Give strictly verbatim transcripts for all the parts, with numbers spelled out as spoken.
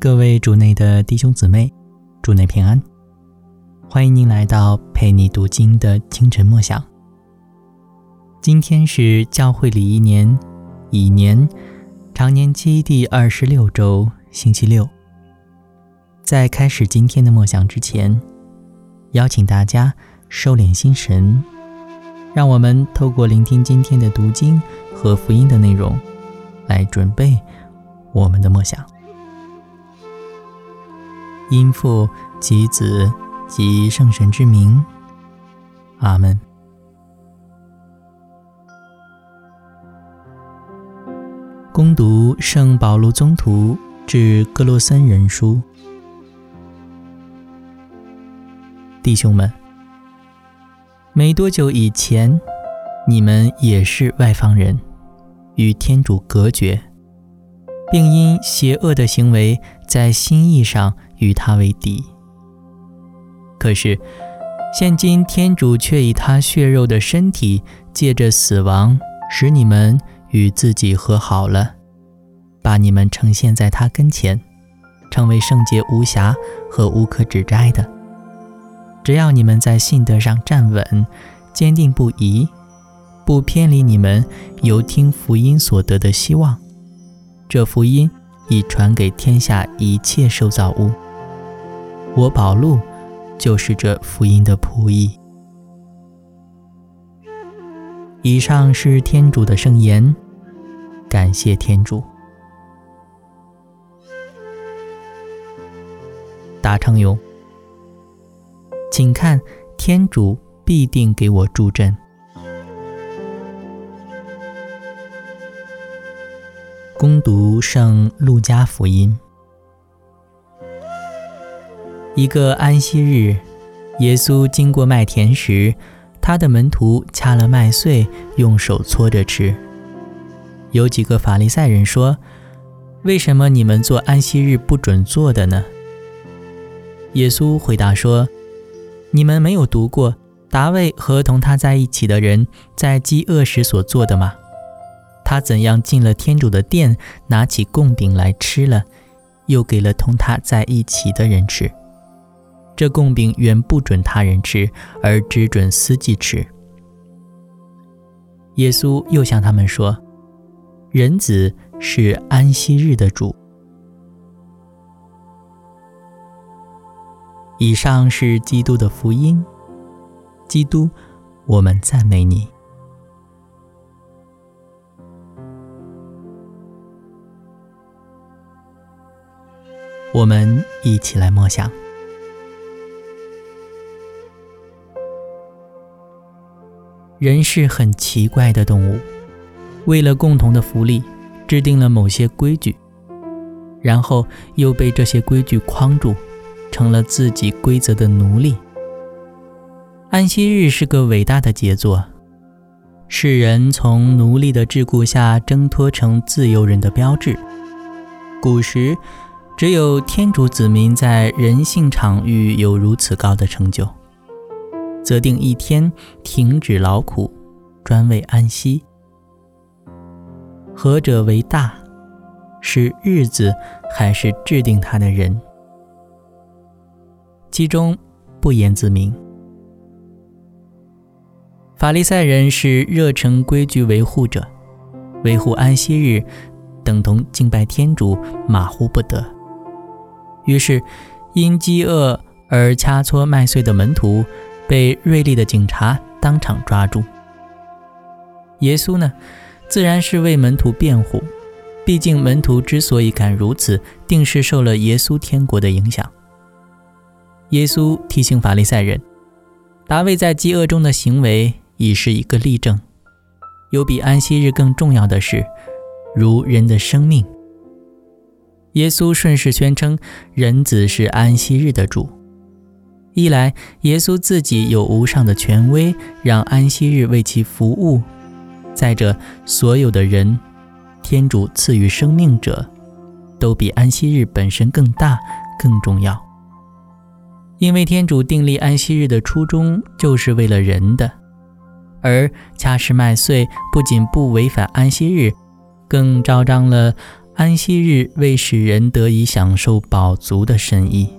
各位主内的弟兄姊妹，主内平安，欢迎您来到陪你读经的清晨默想。今天是教会里一年乙年常年期第二十六周星期六。在开始今天的默想之前，邀请大家收敛心神，让我们透过聆听今天的读经和福音的内容，来准备我们的默想。因父及子及圣神之名，阿们。恭读圣保禄宗徒致哥罗森人书。弟兄们，没多久以前，你们也是外邦人，与天主隔绝，并因邪恶的行为在心意上与他为敌。可是现今天主却以他血肉的身体，借着死亡使你们与自己和好了，把你们呈现在他跟前，成为圣洁无瑕和无可指摘的。只要你们在信德上站稳，坚定不移，不偏离你们由听福音所得的希望，这福音已传给天下一切受造物。我保禄就是这福音的仆役。以上是天主的圣言，感谢天主。答唱咏，请看，天主必定给我助阵。恭读圣路加福音。一个安息日，耶稣经过麦田时，他的门徒掐了麦穗，用手搓着吃。有几个法利赛人说，为什么你们做安息日不准做的呢？耶稣回答说，你们没有读过大卫和同他在一起的人在饥饿时所做的吗？他怎样进了天主的殿，拿起供饼来吃了，又给了同他在一起的人吃。这供饼原不准他人吃，而只准司祭吃。耶稣又向他们说，人子是安息日的主。以上是基督的福音。基督，我们赞美你。我们一起来默想。人是很奇怪的动物，为了共同的福利，制定了某些规矩，然后又被这些规矩框住，成了自己规则的奴隶。安息日是个伟大的杰作，是人从奴隶的桎梏下挣脱成自由人的标志。古时只有天主子民在人性场域有如此高的成就，择定一天停止劳苦，专为安息。何者为大？是日子还是制定它的人？其中不言自明。法利赛人是热诚规矩维护者，维护安息日等同敬拜天主，马虎不得。于是因饥饿而掐搓麦穗的门徒被锐利的警察当场抓住。耶稣呢，自然是为门徒辩护，毕竟门徒之所以敢如此，定是受了耶稣天国的影响。耶稣提醒法利赛人，大卫在饥饿中的行为已是一个例证，有比安息日更重要的事，如人的生命。耶稣顺势宣称人子是安息日的主，一来耶稣自己有无上的权威，让安息日为其服务；再者，所有的人，天主赐予生命者，都比安息日本身更大更重要。因为天主订立安息日的初衷就是为了人的，而掐食麦穗不仅不违反安息日，更昭彰了安息日为使人得以享受饱足的深意。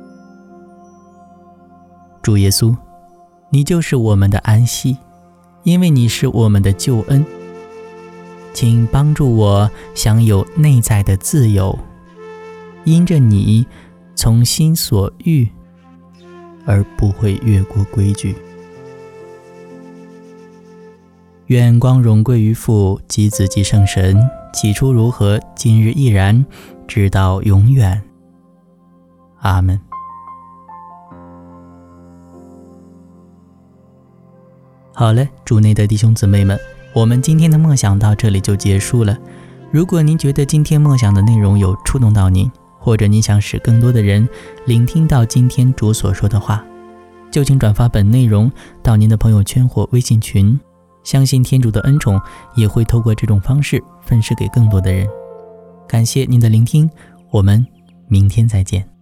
主耶稣，你就是我们的安息，因为你是我们的救恩。请帮助我享有内在的自由，因着你从心所欲，而不会越过规矩。愿光荣归于父及子及圣神，起初如何，今日亦然，直到永远。阿们。好了，主内的弟兄姊妹们，我们今天的默想到这里就结束了。如果您觉得今天默想的内容有触动到您，或者您想使更多的人聆听到今天主所说的话，就请转发本内容到您的朋友圈或微信群，相信天主的恩宠也会透过这种方式分施给更多的人。感谢您的聆听，我们明天再见。